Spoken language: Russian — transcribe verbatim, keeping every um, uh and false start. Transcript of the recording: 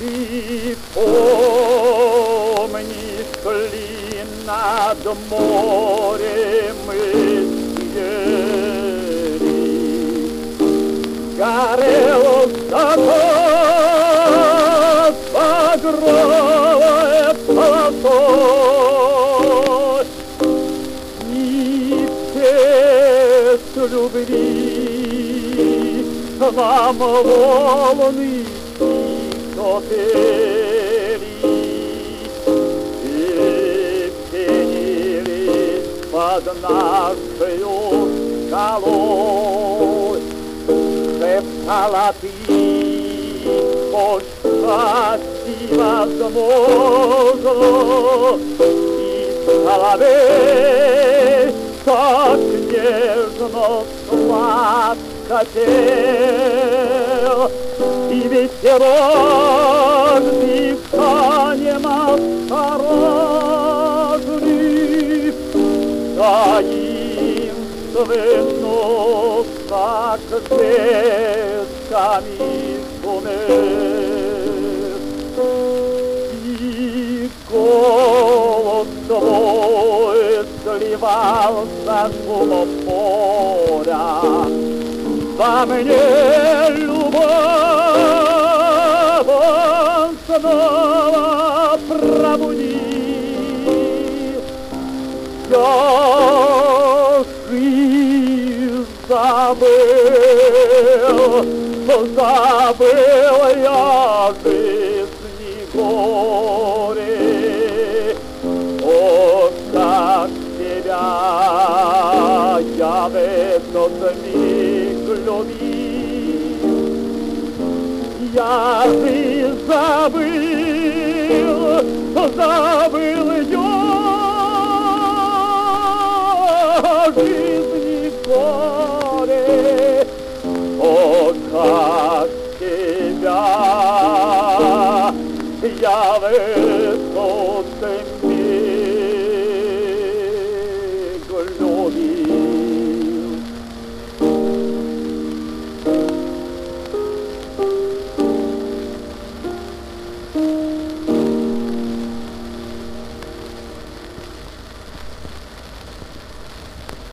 Ты помнишь ли над морем мы съели? Горел закат багровой полосой, и песнь любви нам волны тихо пели и пенились под нашею скалой. Шептала ты, что счастье возможно, и соловей так нежно сладко пел, и ветерок дыханием осторожным таинственно, как звездками шумел. И голос твой сливался с шумом моря. Во мне любовь он снова пробудил. Я жизнь забыл, забыл я жизни горе. О, как тебя я в этот миг любил. Я жизнь забыл, забыл я жизни горе. О, как тебя я в этот